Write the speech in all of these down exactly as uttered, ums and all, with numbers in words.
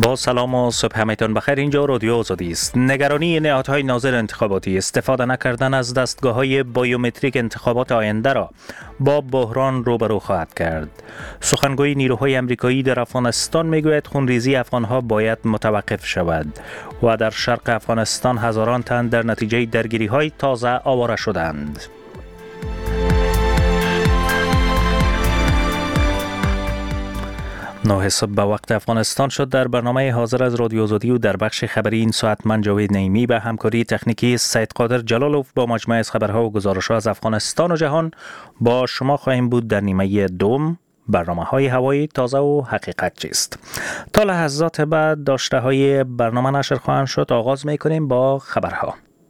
با سلام و صبح همتون بخیر. اینجا رادیو آزادی است. نگرانی نهادهای ناظر انتخاباتی استفاده نکردن از دستگاه‌های بایومتریک انتخابات آینده را با بحران روبرو خواهد کرد. سخنگوی نیروهای آمریکایی در افغانستان میگوید خونریزی افغانها باید متوقف شود و در شرق افغانستان هزاران تن در نتیجه درگیری‌های تازه آواره شدند. نه صبح به وقت افغانستان شد. در برنامه حاضر از رادیو آزادی و در بخش خبری این ساعت من جاوید نعیمی به همکاری تکنیکی سید قادر جلالوف با مجموعه از خبرها و گزارش‌ها از افغانستان و جهان با شما خواهیم بود در نیمه دوم. برنامه‌های هوایی تازه و حقیقت چیست؟ تا لحظات بعد داشته های برنامه نشر خواهند شد. آغاز می‌کنیم با خبرها.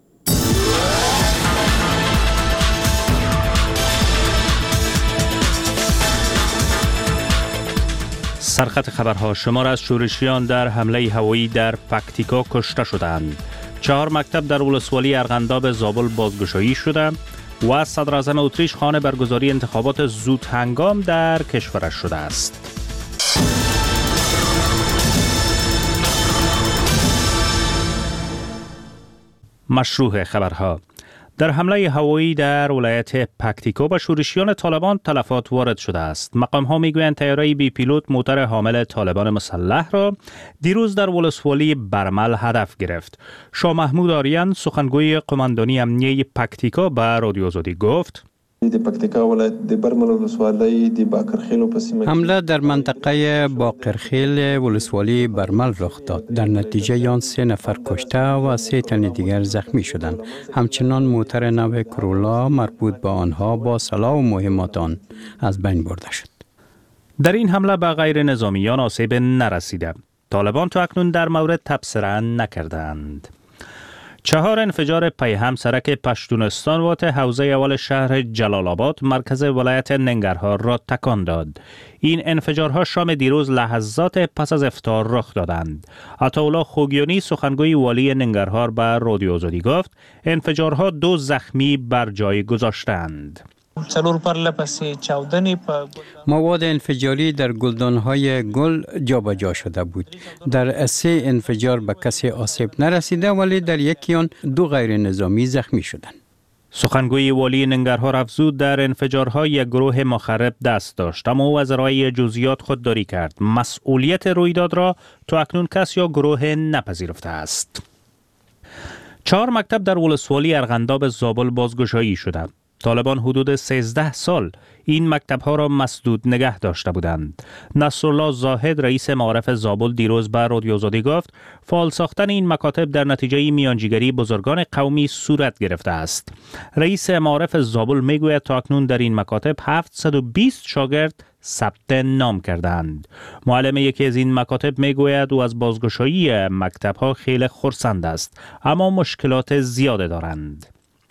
سرخط خبرها: شمار از شورشیان در حمله هوایی در پکتیکا کشته شدند. چهار مکتب در ولسوالی ارغنداب زابل بازگشایی شده و صدر اعظم اتریش خواهان برگزاری انتخابات زود هنگام در کشورش شده است. مشروع خبرها: در حمله هوایی در ولایت پکتیکا به شورشیان طالبان تلفات وارد شده است. مقام‌ها میگویند طیاره بی پیلوت موتور حامل طالبان مسلح را دیروز در ولسوالی برمل هدف گرفت. شاه محمود آریان سخنگوی قماندانی امنیه پکتیکا به رادیو آزادی گفت: حمله در منطقه باقرخیل ولسوالی برمل رخ داد. در نتیجه آن سه نفر کشته و سه تن دیگر زخمی شدند. همچنان موتور نو کرولا مربوط به آنها با سلاح و مهمات آن از بین برده شد. در این حمله به غیر نظامیان آسیب نرسیده. طالبان تا اکنون در مورد تبصره نکردند. چهار انفجار پیهم سرک پشتونستان واقع حوزه اول شهر جلال آباد مرکز ولایت ننگرهار را تکان داد. این انفجارها شام دیروز لحظات پس از افطار رخ دادند. عطاالله خوگیانی سخنگوی والی ننگرهار به رادیو آزادی گفت انفجارها دو زخمی بر جای گذاشتند. مواد انفجاری در گلدان‌های گل جابجا شده بود. در سه انفجار به کسی آسیب نرسیده ولی در یکی آن دو غیر نظامی زخمی شدند. سخنگوی والی ننگرهار افزود در انفجارها یک گروه مخرب دست داشت اما او از ارائه جزئیات خودداری کرد. مسئولیت رویداد را تا اکنون کس یا گروه نپذیرفته است. چهار مکتب در ولسوالی ارغنداب زابل بازگشایی شدند. طالبان حدود سیزده سال این مکتب‌ها را مسدود نگه داشته بودند. نصرالله زاهد رئیس معارف زابل دیروز به رادیو آزادی گفت فعال ساختن این مکاتب در نتیجه میانجیگری بزرگان قومی صورت گرفته است. رئیس معارف زابل میگوید تا اکنون در این مکاتب هفتصد و بیست شاگرد ثبت نام کردند. معلم یکی از این مکاتب میگوید او از بازگشایی مکتب‌ها خیلی خرسند است اما مشکلات زیاده دارند.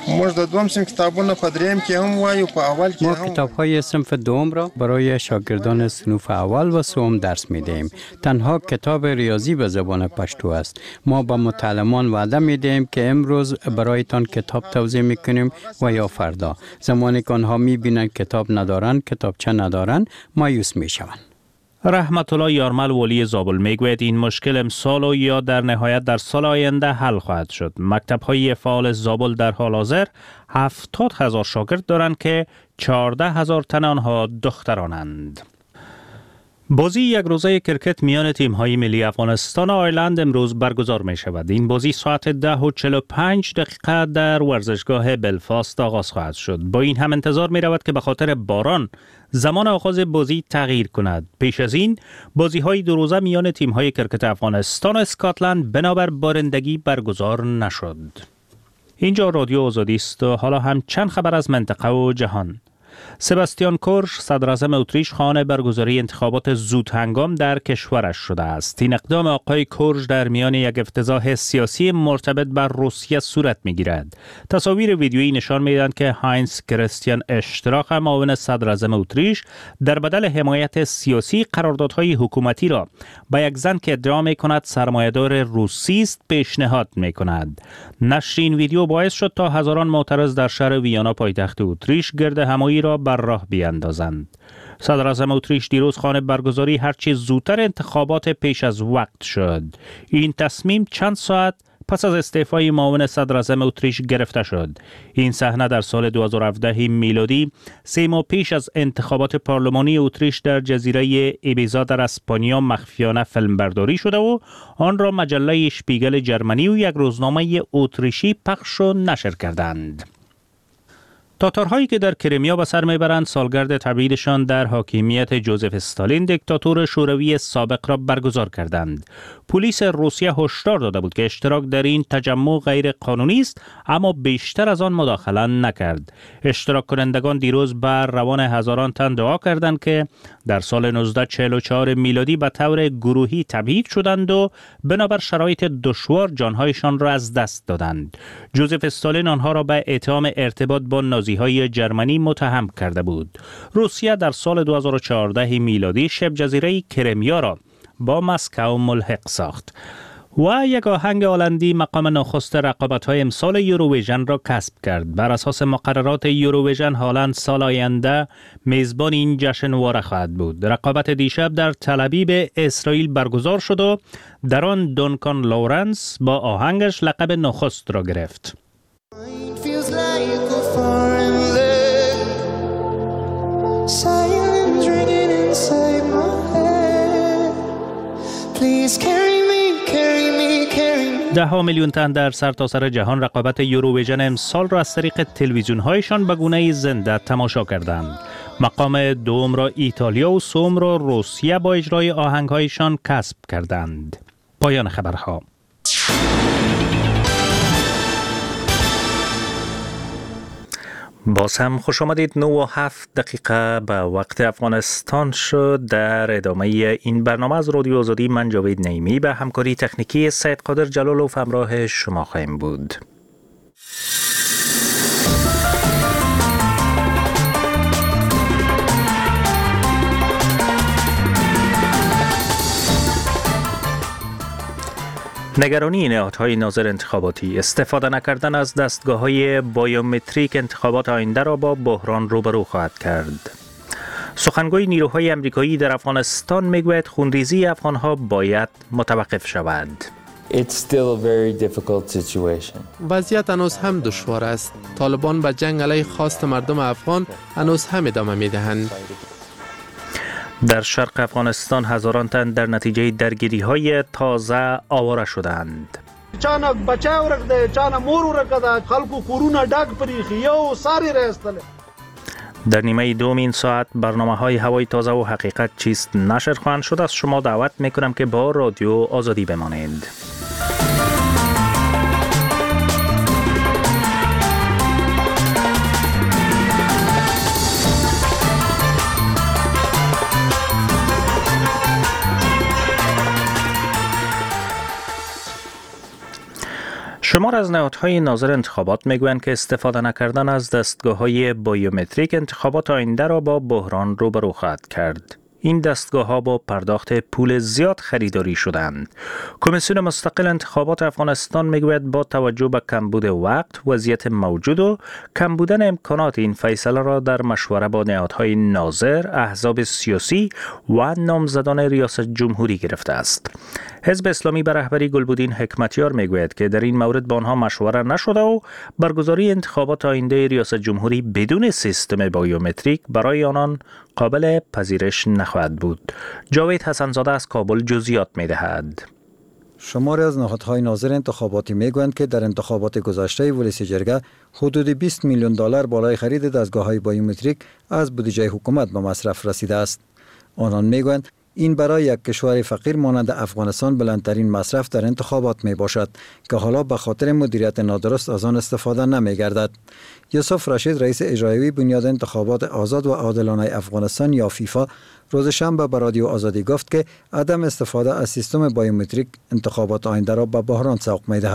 ما کتاب‌های صنف دوم را برای شاگردان صنف اول و سوم درس می‌دهیم. تنها کتاب ریاضی به زبان پشتو است. ما به متعلمان وعده می‌دهیم که امروز برایتان کتاب توضیح می‌کنیم و یا فردا. زمانی که آنها می‌بینند کتاب ندارند، کتابچه ندارند، مایوس می‌شوند. رحمت الله یارمل والی زابل میگوید این مشکل امسال و یا در نهایت در سال آینده حل خواهد شد. مکتب‌های فعال زابل در حال حاضر هفتاد هزار شاگرد دارند که چهارده هزار تن آنها دخترانند. بازی یک روزه کرکت میان تیم‌های ملی افغانستان و آیرلند امروز برگزار می شود. این بازی ساعت ده و چهل و پنج دقیقه در ورزشگاه بلفاست آغاز خواهد شد. با این هم انتظار می رود که به خاطر باران زمان آغاز بازی تغییر کند. پیش از این بازی‌های دو روزه میان تیم‌های کرکت افغانستان و اسکاتلند بنابر بارندگی برگزار نشد. اینجا رادیو آزادی است و حالا هم چند خبر از منطقه و جهان. سباستیان کورش صدر اعظم اتریش خواهان برگزاری انتخابات زود هنگام در کشورش شده است. این اقدام آقای کورش در میان یک افتضاح سیاسی مرتبط بر روسیه صورت می‌گیرد. تصاویر ویدیویی نشان می‌دهند که هاینز کریستیان اشتراک معاون صدر اعظم اتریش در بدل حمایت سیاسی قراردادهای حکومتی را به یک زن که ادعا می‌کند سرمایه‌دار روسی است پیشنهاد می‌کند. نشر این ویدیو باعث شد تا هزاران معترض در شهر ویانا پایتخت اتریش گرد همایی را بر راه بیاندازند. صدر اعظم اتریش دیروز خواهان برگزاری هرچی زودتر انتخابات پیش از وقت شد. این تصمیم چند ساعت پس از استعفای معاون صدر اعظم اتریش گرفته شد. این صحنه در سال دو هزار و هفده میلادی، سه ماه پیش از انتخابات پارلمانی اتریش در جزیره ایبیزا در اسپانیا مخفیانه فیلمبرداری شده و آن را مجله شپیگل جرمنی و یک روزنامه اتریشی پخش و نشر کردند. تاتارهایی که در کریمیا به سر میبرند سالگرد تبعیدشان در حاکمیت جوزف استالین دیکتاتور شوروی سابق را برگزار کردند. پلیس روسیه هشدار داده بود که اشتراک در این تجمع غیر قانونی است، اما بیشتر از آن مداخله نکرد. اشتراک کنندگان دیروز بر روان هزاران تن دعا کردند که در سال نوزده چهل و چهار میلادی به طور گروهی تبعید شدند و بنابر شرایط دشوار جانهایشان را از دست دادند. جوزف استالین آنها را به اتهام ارتباط با نازیهای جرمنی متهم کرده بود. روسیه در سال دو هزار و چهارده میلادی شبه جزیره کریمیا را با مسکو ملحق ساخت و یک آهنگ هلندی مقام نخست رقابت‌های امسال یوروویژن را کسب کرد. بر اساس مقررات یوروویژن هلند سال آینده میزبان این جشنواره خواهد بود. رقابت دیشب در تل‌آویو اسرائیل برگزار شد و در آن دونکان لورنس با آهنگش لقب نخست را گرفت. ده ها میلیون تن در سرتاسر جهان رقابت یوروویژن امسال را از طریق تلویزیون هایشان به گونه زنده تماشا کردند. مقام دوم را ایتالیا و سوم را روسیه با اجرای آهنگ هایشان کسب کردند. پایان خبرها. باز هم خوش آمدید. نه و هفت دقیقه به وقت افغانستان شد. در ادامه این برنامه از رادیو آزادی من جاوید نعیمی به همکاری تکنیکی سید قادر جلالوف همراه شما خواهیم بود. نگرانی نهادهای ناظر انتخاباتی، استفاده نکردن از دستگاه‌های بایومتریک انتخابات آینده را با بحران روبرو خواهد کرد. سخنگوی نیروهای امریکایی در افغانستان میگوید خونریزی افغانها باید متوقف شود. It's still a very difficult situation. وضعیت هنوز هم دشوار است. طالبان به جنگ علیه خواست مردم افغان هنوز هم ادامه میدهند. در شرق افغانستان هزاران تن در نتیجه درگیری‌های تازه آواره شدند. چانه بچه ورکده، چانه مور ورکده، خلکو کورونه ډک پریخي یو ساری راستله. در نیمه دوم این ساعت برنامه‌های هوای تازه و حقیقت چیست نشر خواهند شد. از شما دعوت می‌کنم که با رادیو آزادی بمانید. شمار از نهادهای ناظر انتخابات میگویند که استفاده نکردن از دستگاه‌های بایومتریک انتخابات آینده را با بحران روبرو خواهد کرد. این دستگاه‌ها با پرداخت پول زیاد خریداری شدند. کمیسیون مستقل انتخابات افغانستان میگوید با توجه به کمبود وقت، وضعیت موجود و کم بودن امکانات این فیصله را در مشوره با نهادهای ناظر، احزاب سیاسی و نامزدان ریاست جمهوری گرفته است. حزب اسلامی به رهبری گلبدین حکمتیار میگوید که در این مورد با آنها مشوره نشده و برگزاری انتخابات آینده ریاست جمهوری بدون سیستم بایومتریک برای آنان قابل پذیرش نخواهد بود. جاوید حسنزاده از کابل جزئیات می‌دهد. شماری از نهادهای ناظر انتخاباتی میگویند که در انتخابات گذشته ولس جرگه حدود بیست میلیون دلار بالای خرید دستگاه‌های بایومتریک از بودجه حکومت به مصرف رسیده است. آنان میگویند این برای یک کشور فقیر مانند افغانستان بلندترین مصرف در انتخابات می باشد که حالا به خاطر مدیریت نادرست از آن استفاده نمی گردد. یوسف رشید رئیس اجرایی بنیاد انتخابات آزاد و عادلانه افغانستان یا فیفا روز شنبه به رادیو آزادی گفت که عدم استفاده از سیستم بایومتریک انتخابات آینده را به بحران سوق می دهد.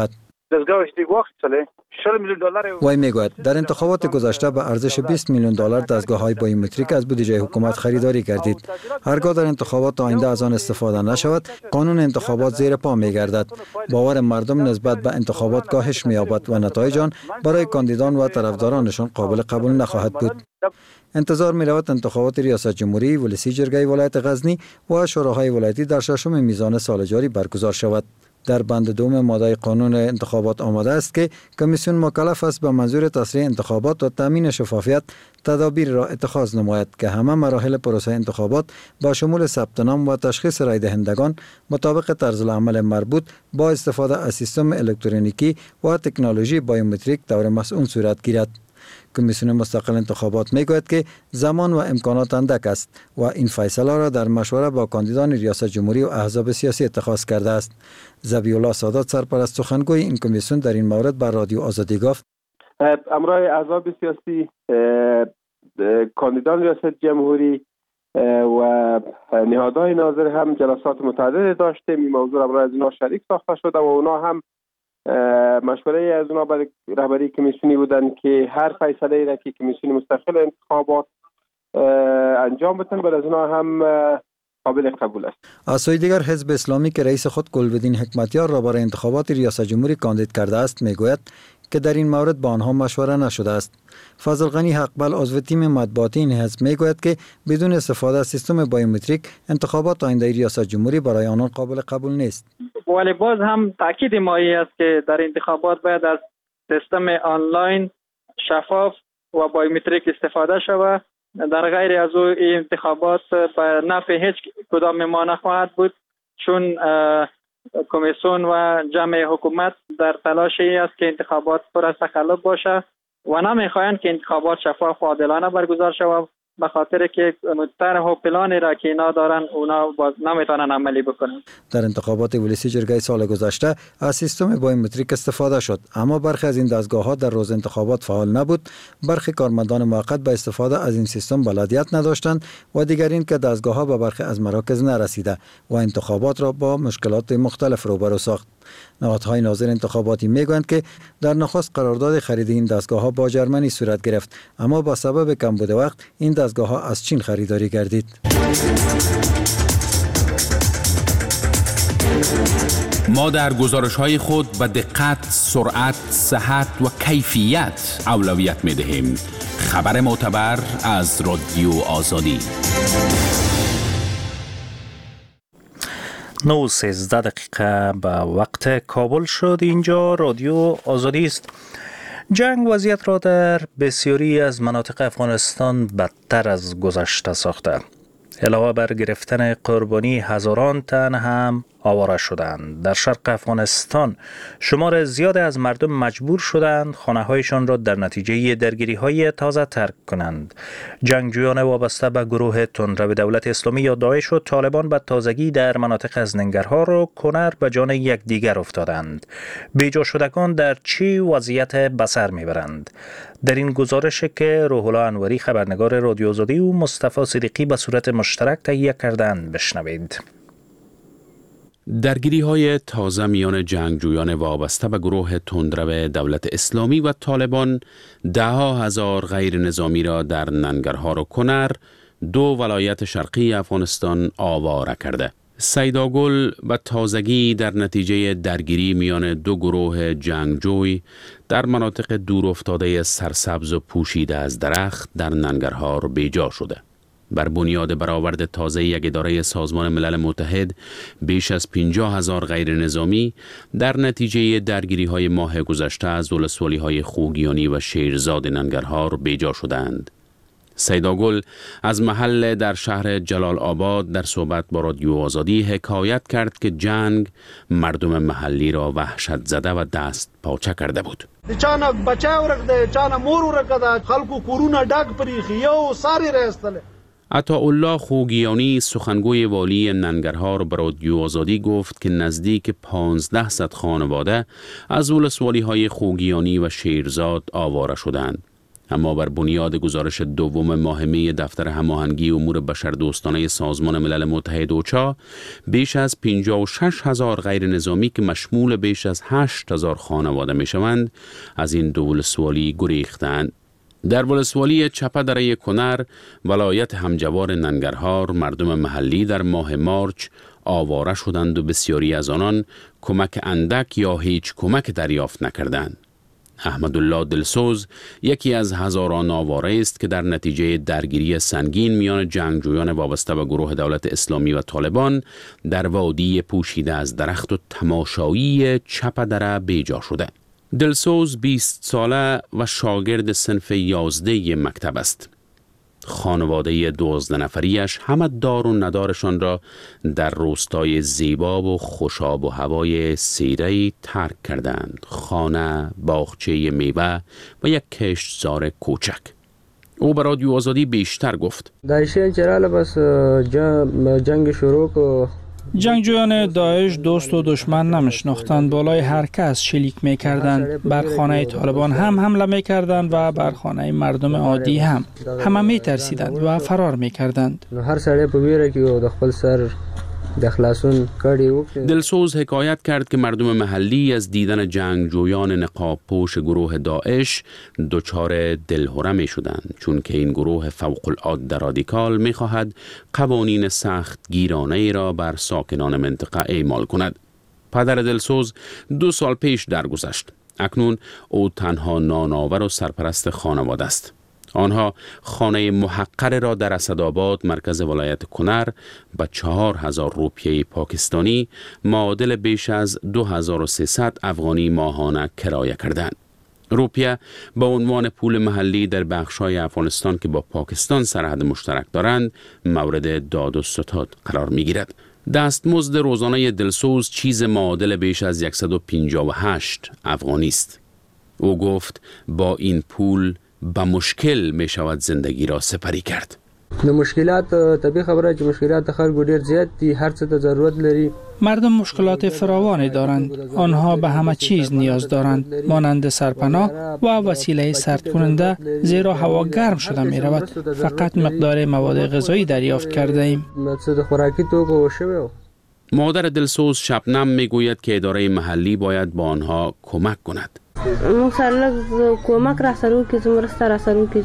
دستگاهش دیگه وقت ساله شش میلیون دلار. وی میگوید در انتخابات گذشته به ارزش بیست میلیون دلار دستگاه‌های بایومتریک از بودجه حکومت خریداری کردید. هرگاه در انتخابات آینده از آن استفاده نشود، قانون انتخابات زیر پا می‌گردد. باور مردم نسبت به انتخابات کاهش می‌یابد و نتایج آن برای کاندیدان و طرفدارانشان قابل قبول نخواهد بود. انتظار می‌رود انتخابات ریاست جمهوری، ولسی جرگه ولایت غزنی و شوراهای ولایتی در ششم میزان سال جاری برگزار شود. در بند دوم ماده قانون انتخابات آمده است که کمیسیون مکلف است به منظور تسریع انتخابات و تامین شفافیت تدابیر را اتخاذ نماید که همه مراحل پروسه انتخابات با شمول ثبت نام و تشخیص رای دهندگان مطابق طرز العمل مربوط با استفاده از سیستم الکترونیکی و تکنولوژی بایومتریک طور مسئول صورت گیرد. کمیسیون مستقل انتخابات میگوید که زمان و امکانات اندک است و این فیصله را در مشوره با کاندیدان ریاست جمهوری و احزاب سیاسی اتخاذ کرده است. ذبیح الله سادات سرپرست سخنگوی این کمیسیون در این مورد بر رادیو آزادی گفت: امرای احزاب سیاسی، کاندیدان ریاست جمهوری و نهادهای ناظر هم جلسات متعدد داشتیم. این موضوع امرای از اینا شریک ساخته شده و اونا هم مشوره از اونا برای رهبری کمیسیونی بودن که هر فیصله را که کمیسیون مستقل انتخابات انجام بدن بر از اونا هم قابل قبول است. از سوی دیگر حزب اسلامی که رئیس خود گلبدین حکمتیار را برای انتخابات ریاست جمهوری کاندید کرده است میگوید که در این مورد با آنها مشوره نشده است. فضل غنی حقبل عضو تیم مطبوعاتی این حزب میگوید که بدون استفاده از سیستم بایومتریک انتخابات آینده ریاست جمهوری برای آنان قابل قبول نیست. ولی باز هم تاکید مایی است که در انتخابات باید از سیستم آنلاین شفاف و بایومتریک استفاده شود. در غیر از او این انتخابات به نفع هیچ کدام ما نخواهد بود، چون کمیسیون و جمع حکومت در تلاشی است که انتخابات پر از تقلب باشه و نمیخواهند که انتخابات شفاف و عادلانه برگزار شود، به خاطر که طرح و پلانی را که اینا دارن اونا باز نمیتونن عملی بکنن. در انتخابات ولسی جرگه سال گذشته از سیستم بایومتریک استفاده شد، اما برخی از این دستگاه ها در روز انتخابات فعال نبود. برخی کارمندان موقت به استفاده از این سیستم بلدیت نداشتند و دیگرین که دستگاه ها به برخی از مراکز نرسیده و انتخابات را با مشکلات مختلف روبرو ساخت. نهادهای ناظر انتخاباتی میگویند که در نخست قرارداد خرید این دستگاه ها با جرمنی صورت گرفت، اما با سبب کمبود وقت این دستگاه ها از چین خریداری گردید. ما در گزارش‌های خود به دقت، سرعت، صحت و کیفیت اولویت می‌دهیم. خبر معتبر از رادیو آزادی. نه و سیزده دقیقه به وقت کابل شد. اینجا رادیو آزادی است. جنگ وضعیت را در بسیاری از مناطق افغانستان بدتر از گذشته ساخته. علاوه بر گرفتن قربانی، هزاران تن هم آواره شدند. در شرق افغانستان شمار زیاد از مردم مجبور شدند خانه‌هایشان را در نتیجه درگیری‌های تازه ترک کنند. جنگجویان وابسته به گروه تندرو دولت اسلامی یا داعش و طالبان به تازگی در مناطق از ننگرهار و کنر به جان یکدیگر افتادند. بیجا شدگان در چی وضعیت بسر میبرند؟ در این گزارش که روح الله انوری خبرنگار رادیو آزادی و مصطفی صدیقی به صورت مشترک تهیه کردند بشنوید. درگیری های تازه میان جنگجویان وابسته به گروه تندرو دولت اسلامی و طالبان ده ها هزار غیر نظامی را در ننگرهار و کنر، دو ولایت شرقی افغانستان، آواره کرده. سیداگل به تازگی در نتیجه درگیری میان دو گروه جنگجوی در مناطق دور افتاده سرسبز و پوشیده از درخت در ننگرهار بیجا شده. بر بنیاد برآورد تازه یک اداره سازمان ملل متحد، بیش از پنجاه هزار غیر نظامی در نتیجه درگیری های ماه گذشته از ولسوالی های خوگیانی و شیرزاد ننگرهار بیجا شدند. سیداگل از محل در شهر جلال آباد در صحبت با رادیو آزادی حکایت کرد که جنگ مردم محلی را وحشت زده و دست پاچه کرده بود. چانا بچه ورکده، چانا مور ورکده، خلکو کورونا ډاګ پریخي یو ساری راستله. عطاالله خوگیانی سخنگوی والی ننگرهار به رادیو آزادی گفت که نزدیک پانزده صد خانواده از ولسوالی های خوگیانی و شیرزاد آواره شدند. اما بر بنیاد گزارش دوم ماه می دفتر هماهنگی امور بشردوستانه سازمان ملل متحد اوچا، بیش از پنجاه و شش هزار غیر نظامی که مشمول بیش از هشت هزار خانواده می شوند از این دو ولسوالی گریختند. در ولسوالی چپه دره کنر، ولایت همجوار ننگرهار، مردم محلی در ماه مارچ آواره شدند و بسیاری از آنان کمک اندک یا هیچ کمک دریافت نکردند. احمدالله دلسوز یکی از هزاران آواره است که در نتیجه درگیری سنگین میان جنگجویان وابسته به گروه دولت اسلامی و طالبان در وادی پوشیده از درخت و تماشایی چپ دره بیجا شده. دلسوز بیست ساله و شاگرد صنف یازده مکتب است. خانواده دوازده نفریش همه دار و ندارشان را در روستای زیبا و خوشاب و هوای سیره‌ای ترک کردند. خانه، باغچه میوه و یک کشتزار کوچک. او به رادیو آزادی بیشتر گفت. داعشیان چرا بس جنگ شروع کو جنگجویان داعش دوست و دشمن نمیشناختند. بالای هر کس شلیک میکردند. بر خانه طالبان هم حمله میکردند و بر خانه مردم عادی هم. همه میترسیدند و فرار میکردند. هر سړی په ویره کې د خپل سر د خلاصون کړي. دلسوز حکایت کرد که مردم محلی از دیدن جنگجویان نقاب پوش گروه داعش دچار دلهره می شدند، چون که این گروه فوق العاده رادیکال می خواهد قوانین سخت گیرانه ای را بر ساکنان منطقه اعمال کند. پدر دلسوز دو سال پیش درگذشت. اکنون او تنها نانآور و سرپرست خانواده است. آنها خانه محقر را در اسدآباد مرکز ولایت کنر به چهار هزار روپیه پاکستانی معادل بیش از دو هزار و سیصد افغانی ماهانه کرایه کردند. روپیه به عنوان پول محلی در بخش‌های افغانستان که با پاکستان سرحد مشترک دارند مورد داد و ستد قرار می‌گیرد. دستمزد روزانه دلسوز چیز معادل بیش از صد و پنجاه و هشت افغانی است. او گفت با این پول با مشکل می شود زندگی را سپری کرد. نه مشکلات طبیعی خبره چې مشکلات خلکو ډیر زیات دي، هر څه ته ضرورت لري. مردم مشکلات فراوانی دارند. آنها به همه چیز نیاز دارند، مانند سرپناه و وسیله سرد کننده، زیرا هوا گرم شده می رود. فقط مقدار مواد غذایی دریافت کرده ایم. خوراکی توکو شوی. مادر دلسوز شبنم می گوید که اداره محلی باید با آنها کمک کند. مثلا کمک را سرو که زمرسته را سرو که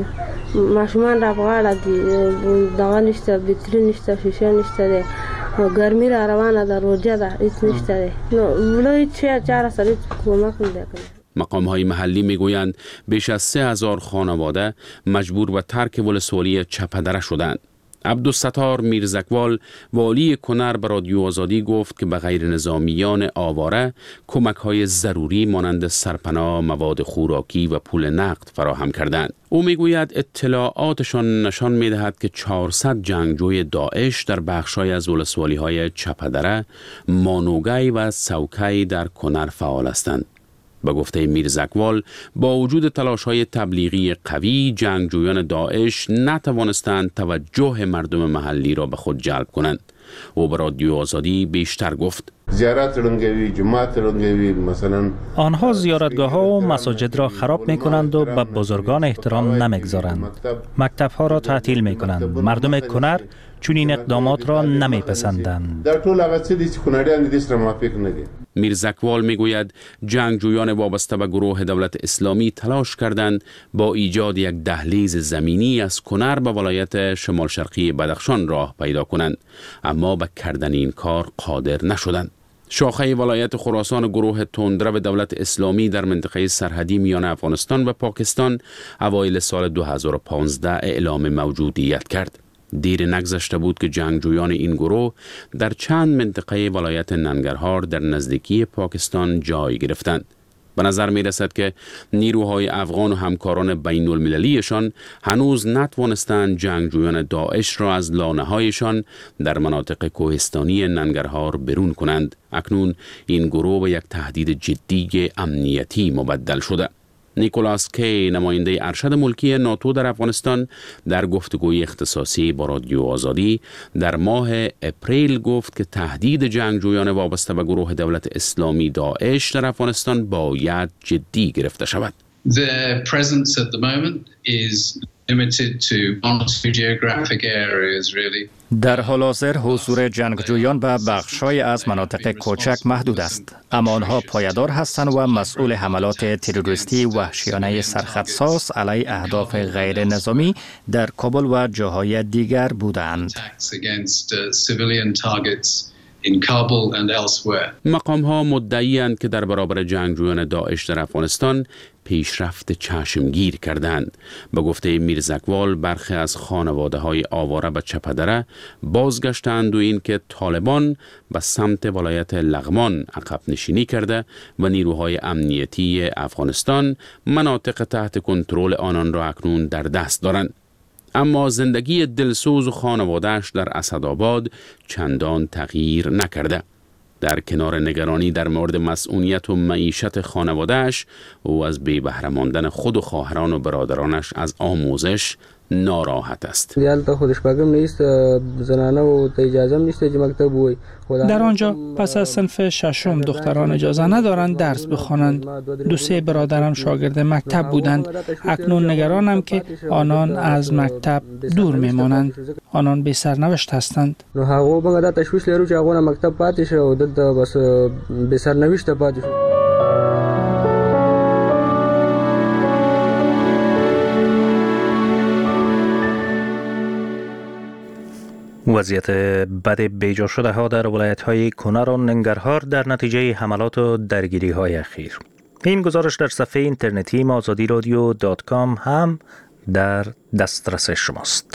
ماشومان را بغاړه دي، دغه نشته، بطری نشته، شیشه نشته، ګرمي را روانه ده، روجه ده، هیڅ نشته. نو ولې چې چاره سره کمک نمی‌کنه. مقام های محلی میگویند بیش از سه هزار خانواده مجبور به ترک ولسوالی چپدره شدند. عبدالستار میرزکوال والی کنر به رادیو آزادی گفت که به غیر نظامیان آواره کمک های ضروری مانند سرپناه، مواد خوراکی و پول نقد فراهم کردند. او میگوید اطلاعاتشان نشان میدهد که چهارصد جنگجوی داعش در بخشای از ولسوالی های چپدره، مانوگی و سوکی در کنر فعال هستند. به گفته میرزکوال با وجود تلاش‌های تبلیغی قوی، جنگجویان داعش نتوانستند توجه مردم محلی را به خود جلب کنند. او به رادیو آزادی بیشتر گفت. زیارت رنگوی، جماعت رنگوی، مثلا آنها زیارتگاه ها و مساجد را خراب می کنند و به بزرگان احترام نمیگذارند. مکتب ها را تعطیل می کنند. مردم کنر چون این اقدامات را نمیپسندند. در طول هغه څه چې کنړیان دې سره موافق نه دي. میرزکوال میگوید جنگجویان وابسته به گروه دولت اسلامی تلاش کردند با ایجاد یک دهلیز زمینی از کنر به ولایت شمال شرقی بدخشان راه پیدا کنند، اما به کردن این کار قادر نشدند. شاخه ولایت خراسان گروه تندرو دولت اسلامی در منطقه سرحدی میان افغانستان و پاکستان اوایل سال دو هزار و پانزده اعلام موجودیت کرد. دیر نگذشته بود که جنگجویان این گروه در چند منطقه ولایت ننگرهار در نزدیکی پاکستان جای گرفتند. به نظر می رسد که نیروهای افغان و همکاران بین المللیشان هنوز نتوانستند جنگجویان داعش را از لانه هایشان در مناطق کوهستانی ننگرهار برون کنند. اکنون این گروه به یک تهدید جدی امنیتی مبدل شده. نیکولاس کی، نماینده ارشد ملکی ناتو در افغانستان، در گفتگوی اختصاصی با رادیو آزادی در ماه اپریل گفت که تهدید جنگجویان وابسته به گروه دولت اسلامی داعش در افغانستان باید جدی گرفته شود. Their presence at the moment is limited to one or two geographic areas really. در حال حاضر حضور جنگجویان به بخش‌های از مناطق کوچک محدود است، اما آنها پایدار هستند و مسئول حملات تروریستی وحشیانه سرخطساز علیه اهداف غیر نظامی در کابل و جاهای دیگر بودند. مقام ها مدعی اند که در برابر جنگجویان داعش در افغانستان پیشرفت چشمگیر کردند. به گفته میرزکوال برخی از خانواده های آواره به چپدره بازگشتند و این که طالبان به سمت ولایت لغمان عقب نشینی کرده و نیروهای امنیتی افغانستان مناطق تحت کنترل آنان را اکنون در دست دارند. اما زندگی دلسوز و خانواده‌اش در اسدآباد چندان تغییر نکرده. در کنار نگرانی در مورد مسئولیت و معیشت خانواده‌اش، او از بی بهره ماندن خود و خواهران و برادرانش از آموزش ناراحت است. یالتا خودش بگم نیست، زنانه و اجازه نیست که مکتب بوی. در آنجا پس از صنف ششم دختران اجازه ندارند درس بخوانند. دو سه برادرم شاگرد مکتب بودند. اکنون نگرانم که آنان از مکتب دور میمانند. آنان بی سرنوشت هستند. نو هغه بنګه د تشویش لرو چې هغه مکتب پاتې شو او دلته بس بی سرنوشت پاتې شو. وضعیت بد بیجا شده ها در ولایت های کنر و ننگرهار در نتیجه حملات و درگیری های اخیر. این گزارش در صفحه اینترنتی آزادی رادیو دات کام هم در دسترس شماست.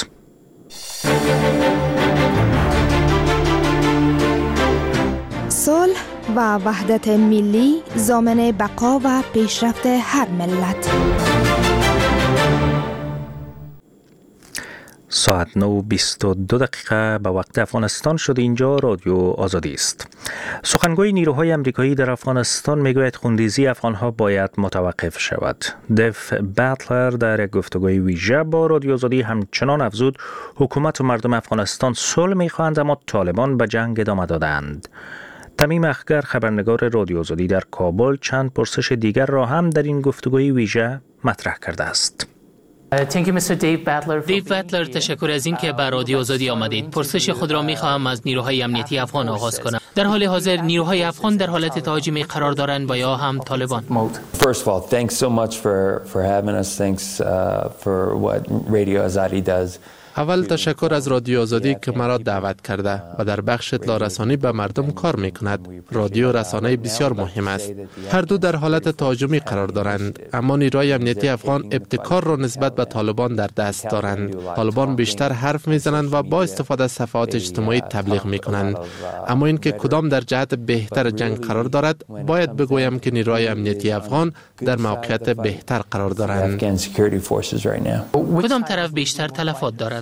صلح و وحدت ملی ضامن بقا و پیشرفت هر ملت. ساعت نه و بیست و دو دقیقه به وقت افغانستان شد. اینجا رادیو آزادی است. سخنگوی نیروهای امریکایی در افغانستان میگوید خونریزی افغانها باید متوقف شود. دف باتلر در یک گفتگوی ویژه با رادیو آزادی همچنان افزود حکومت و مردم افغانستان صلح میخواهند اما طالبان به جنگ ادامه دادند. تمیم اخگر خبرنگار رادیو آزادی در کابل چند پرسش دیگر را هم در این گفتگوی ویژه مطرح کرده است. دیو باتلر، تشکر از این که به رادیو آزادی آمدید. پرسش خود را می‌خواهم از نیروهای امنیتی افغان آغاز کنم. در حال حاضر نیروهای افغان در حالت تهاجمی قرار دارند و یا هم طالبان؟ First of all, thanks so much for for having us. Thanks uh, for what Radio Azadi does. اول تشکر از رادیو آزادی که مرا دعوت کرده و در بخش اطلاع رسانی به مردم کار می کند. رادیو رسانه بسیار مهم است. هر دو در حالت تهاجمی قرار دارند، اما نیروهای امنیتی افغان ابتکار را نسبت به طالبان در دست دارند. طالبان بیشتر حرف می زنند و با استفاده از صفحات اجتماعی تبلیغ می کنند. اما اینکه کدام در جهت بهتر جنگ قرار دارد، باید بگویم که نیروهای امنیتی افغان در موقعیت بهتر قرار دارند. کدام طرف بیشتر تلفات دارد؟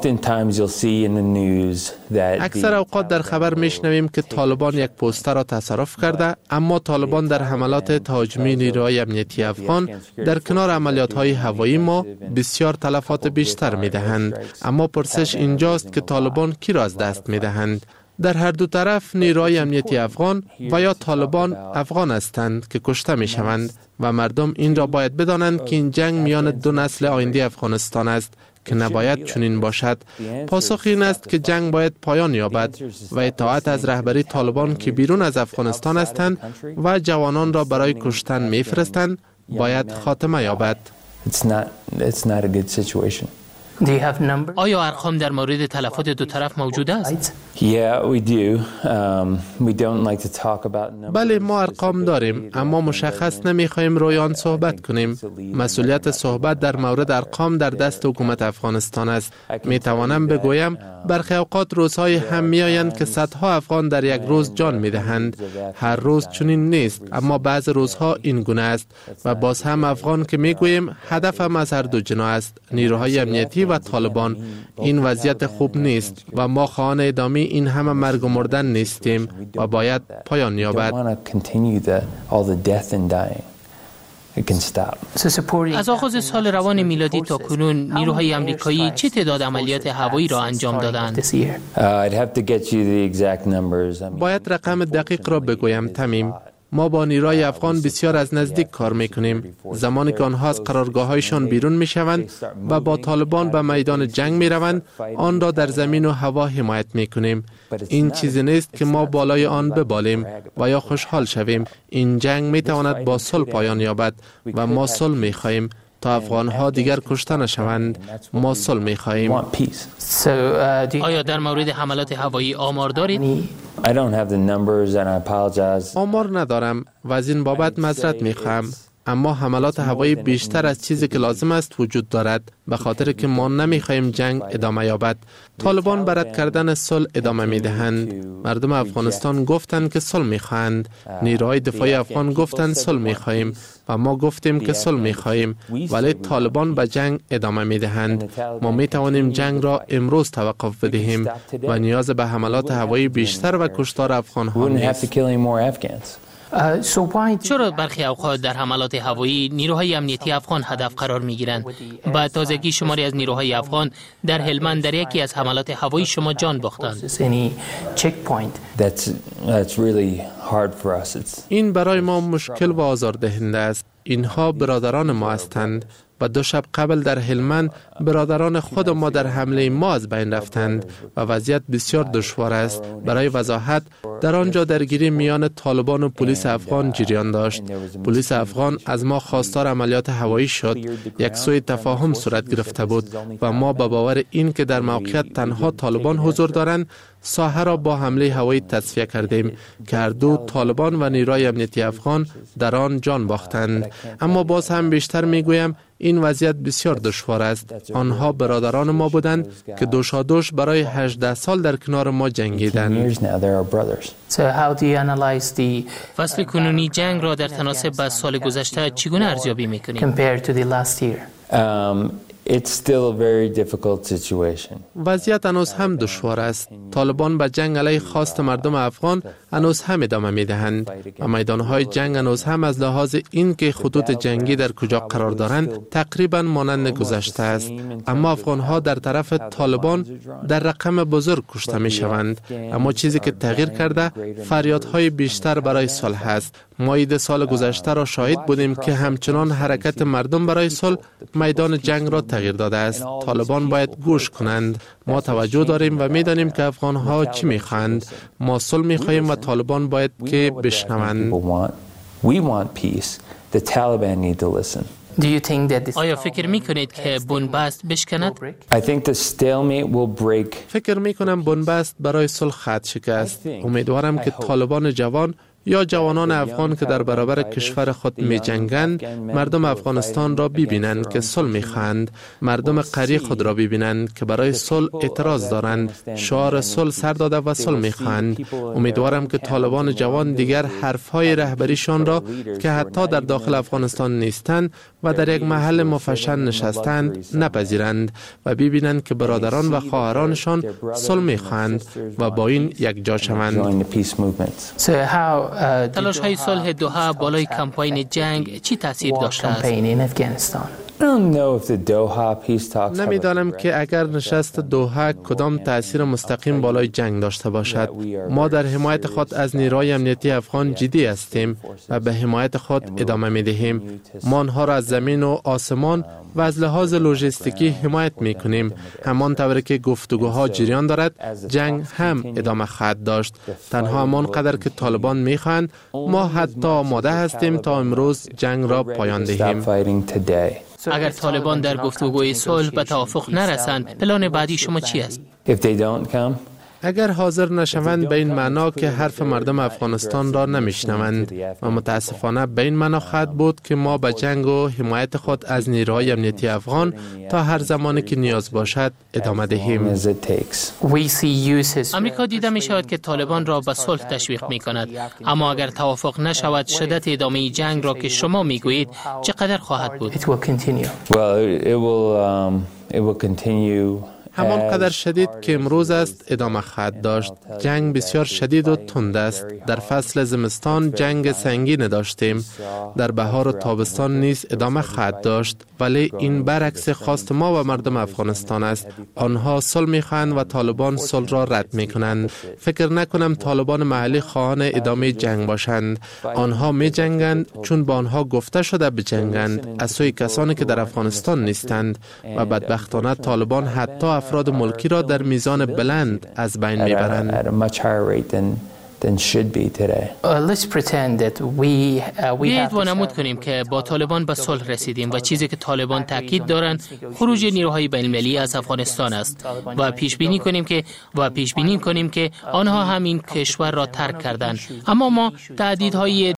اکثر اوقات در خبر میشنویم که طالبان یک پوستر را تصرف کرده، اما طالبان در حملات تهاجمی نیروهای امنیتی افغان در کنار عملیات‌های هوایی ما بسیار تلفات بیشتر میدهند. اما پرسش اینجاست که طالبان کی را از دست میدهند؟ در هر دو طرف نیروهای امنیتی افغان و یا طالبان افغان هستند که کشته می شوند و مردم این را باید بدانند که این جنگ میان دو نسل آینده افغانستان است که نباید چنین باشد. پاسخ این است که جنگ باید پایان یابد و اطاعت از رهبری طالبان که بیرون از افغانستان هستند و جوانان را برای کشتن میفرستند باید خاتمه یابد. آیا ارقام در مورد تلفات دو طرف موجود است؟ بله، ما ارقام داریم، اما مشخص نمیخواهیم روی آن صحبت کنیم. مسئولیت صحبت در مورد ارقام در دست حکومت افغانستان است. میتوانم بگویم برخی اوقات روزهای هم میآیند که صدها افغان در یک روز جان میدهند. هر روز چنین نیست، اما بعض روزها این گونه است و باز هم افغان که میگوییم هدفم از هر دو جناح است، نیروهای امنیتی و طالبان. این وضعیت خوب نیست و ما خواهان ادامه این همه مرگ و مردن نیستیم و باید پایان یابد. از آغاز سال روان میلادی تا کنون نیروهای امریکایی چه تعداد عملیات هوایی را انجام دادند؟ باید رقم دقیق را بگویم تمیم. ما با نیروهای افغان بسیار از نزدیک کار میکنیم. زمانی که آنها از قرارگاه‌هایشان بیرون میشوند و با طالبان به میدان جنگ میروند، آن را در زمین و هوا حمایت میکنیم. این چیزی نیست که ما بالای آن ببالیم و یا خوشحال شویم. این جنگ میتواند با صلح پایان یابد و ما صلح میخواهیم تا افغان‌ها دیگر کشته نشوند. ما صلح می‌خواهیم. آیا در مورد حملات هوایی آمار دارید؟ آمار ندارم و از این بابت معذرت می‌خواهم. اما حملات هوایی بیشتر از چیزی که لازم است وجود دارد، به خاطر که ما نمی‌خواهیم جنگ ادامه یابد. طالبان برد کردن صلح ادامه می‌دهند. مردم افغانستان گفتند که صلح می‌خواهند. نیروهای دفاعی افغان گفتند صلح می‌خواهیم و ما گفتیم که صلح می‌خواهیم، ولی طالبان به جنگ ادامه می‌دهند. ما می‌توانیم جنگ را امروز توقف بدهیم و نیاز به حملات هوایی بیشتر و کشتار افغان‌ها نیست. چرا برخی اوقات در حملات هوایی نیروهای امنیتی افغان هدف قرار می‌گیرند؟ با تازگی شماری از نیروهای افغان در هلمند در یکی از حملات هوایی شما جان باختند. این برای ما مشکل و آزاردهنده است. اینها برادران ما هستند و دو شب قبل در هلمند برادران خود ما در حمله ما از بین رفتند و وضعیت بسیار دشوار است. برای وضاحت، در آنجا درگیری میان طالبان و پلیس افغان جریان داشت. پلیس افغان از ما خواستار عملیات هوایی شد. یک سوء تفاهم صورت گرفته بود و ما به باور این که در موقعیت تنها طالبان حضور دارند، ساحه را با حمله هوایی تصفیه کردیم که هر دو طالبان و نیروهای امنیتی افغان در آن جان باختند. اما باز هم بیشتر میگویم این وضعیت بسیار دشوار است. آنها برادران ما بودند که دوشادوش برای هجده سال در کنار ما جنگیدند. فصل کنونی جنگ را در تناسب با سال گذشته چگونه ارزیابی میکنید؟ It's still a very difficult situation. وضعیت هنوز هم دشوار است. طالبان به جنگ علیه خواست مردم افغان هنوز هم ادامه میدهند و میدانهای جنگ هنوز هم از لحاظ این که خطوط جنگی در کجا قرار دارند تقریبا مانند گذشته است. اما افغانها در طرف طالبان در رقم بزرگ کشته می شوند. اما چیزی که تغییر کرده فریادهای بیشتر برای صلح است. ما عید سال گذشته را شاهد بودیم که همچنان حرکت مردم برای صلح میدان جنگ را تغییر داده است. طالبان باید گوش کنند. ما توجه داریم و میدانیم که افغانها چی میخواهند. ما صلح میخواهیم و طالبان باید که بشنوند. آیا فکر میکنید که بنبست بشکند؟ فکر میکنم بنبست برای صلح خط شکست. امیدوارم که طالبان جوان یا جوانان افغان که در برابر کشور خود می جنگند مردم افغانستان را ببینند که صلح می خواهند، مردم قری خود را ببینند که برای صلح اعتراض دارند، شعار صلح سر داده و صلح می خواهند. امیدوارم که طالبان جوان دیگر حرفهای رهبریشان را که حتی در داخل افغانستان نیستند و در یک محل مفشن نشستند نپذیرند و ببینند که برادران و خواهرانشان صلح می خواهند و با این یک جا شوند. تلاش های صلح دوحه بالای کمپاین جنگ چی تاثیر داشته است؟ نمیدانم که اگر نشست دوحه کدام تأثیر مستقیم بالای جنگ داشته باشد. ما در حمایت خود از نیروهای امنیتی افغان جدی هستیم و به حمایت خود ادامه می دهیم. ما آنها را از زمین و آسمان و از لحاظ لوجستیکی حمایت می کنیم. همان طوری که گفتگوها جریان دارد، جنگ هم ادامه خواهد داشت. تنها همان قدر که طالبان می خواهند، ما حتی آماده هستیم تا امروز جنگ را پایان دهیم. اگر طالبان در گفتگوی صلح به توافق نرسند، پلان بعدی شما چی است؟ اگر حاضر نشوند به این معنا که حرف مردم افغانستان را نمیشنوند و متاسفانه به این معنا خواهد بود که ما به جنگ و حمایت خود از نیروهای امنیتی افغان تا هر زمانی که نیاز باشد ادامه دهیم. امریکا دیده می شود که طالبان را به صلح تشویق می کند، اما اگر توافق نشود شدت ادامه جنگ را که شما می گویید چقدر خواهد بود؟ همان قدر شدید که امروز است ادامه خواهد داشت. جنگ بسیار شدید و تند است. در فصل زمستان جنگ سنگین داشتیم. در بهار و تابستان نیز ادامه خواهد داشت، ولی این برعکس خواست ما و مردم افغانستان است. آنها صلح می‌خواهند و طالبان صلح را رد می‌کنند. فکر نکنم طالبان محلی خواهان ادامه جنگ باشند. آنها می‌جنگند چون با آنها گفته شده بجنگند از سوی کسانی که در افغانستان نیستند و بدبختانه طالبان حتی افراد ملکی را در میزان بلند از بین میبرند. بیایید وانمود کنیم که با طالبان به صلح رسیدیم و چیزی که طالبان تاکید دارند خروج نیروهای بین المللی از افغانستان است و پیش بینی کنیم که و پیش بینی کنیم که آنها هم این کشور را ترک کردند. اما ما تهدیدهای